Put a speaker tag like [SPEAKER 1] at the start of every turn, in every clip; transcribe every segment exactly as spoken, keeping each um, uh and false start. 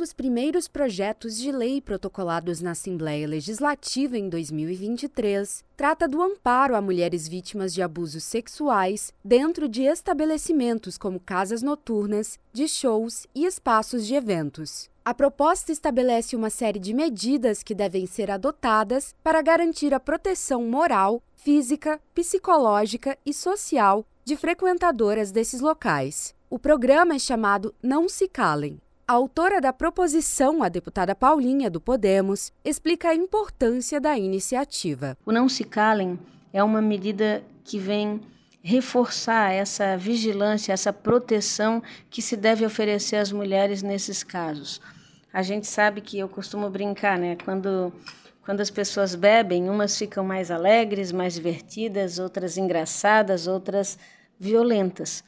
[SPEAKER 1] dos primeiros projetos de lei protocolados na Assembleia Legislativa em dois mil e vinte e três, trata do amparo a mulheres vítimas de abusos sexuais dentro de estabelecimentos como casas noturnas, de shows e espaços de eventos. A proposta estabelece uma série de medidas que devem ser adotadas para garantir a proteção moral, física, psicológica e social de frequentadoras desses locais. O programa é chamado Não Se Calem. A autora da proposição, a deputada Paulinha, do Podemos, explica a importância da iniciativa.
[SPEAKER 2] O Não Se Calem é uma medida que vem reforçar essa vigilância, essa proteção que se deve oferecer às mulheres nesses casos. A gente sabe que eu costumo brincar, né? Quando, quando as pessoas bebem, umas ficam mais alegres, mais divertidas, outras engraçadas, outras violentas.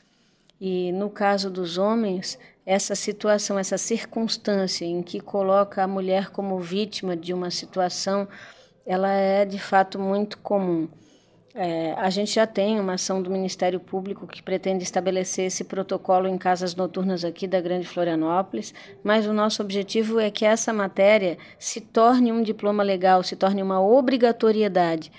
[SPEAKER 2] E no caso dos homens, essa situação, essa circunstância em que coloca a mulher como vítima de uma situação, ela é de fato muito comum. É, a gente já tem uma ação do Ministério Público que pretende estabelecer esse protocolo em casas noturnas aqui da Grande Florianópolis, mas o nosso objetivo é que essa matéria se torne um diploma legal, se torne uma obrigatoriedade.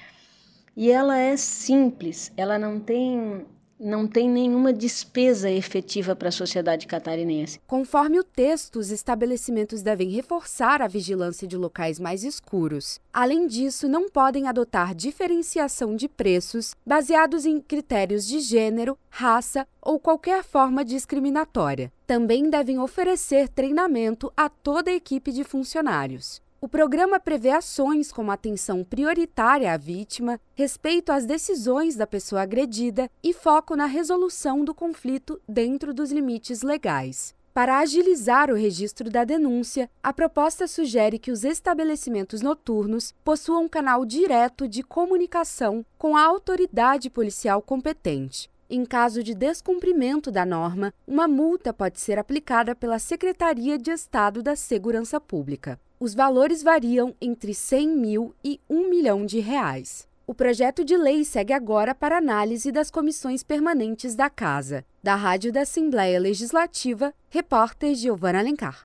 [SPEAKER 2] E ela é simples, ela não tem... não tem nenhuma despesa efetiva para a sociedade catarinense.
[SPEAKER 1] Conforme o texto, os estabelecimentos devem reforçar a vigilância de locais mais escuros. Além disso, não podem adotar diferenciação de preços baseados em critérios de gênero, raça ou qualquer forma discriminatória. Também devem oferecer treinamento a toda a equipe de funcionários. O programa prevê ações como atenção prioritária à vítima, respeito às decisões da pessoa agredida e foco na resolução do conflito dentro dos limites legais. Para agilizar o registro da denúncia, a proposta sugere que os estabelecimentos noturnos possuam um canal direto de comunicação com a autoridade policial competente. Em caso de descumprimento da norma, uma multa pode ser aplicada pela Secretaria de Estado da Segurança Pública. Os valores variam entre cem mil e um milhão de reais. O projeto de lei segue agora para análise das comissões permanentes da Casa. Da Rádio da Assembleia Legislativa, repórter Giovana Alencar.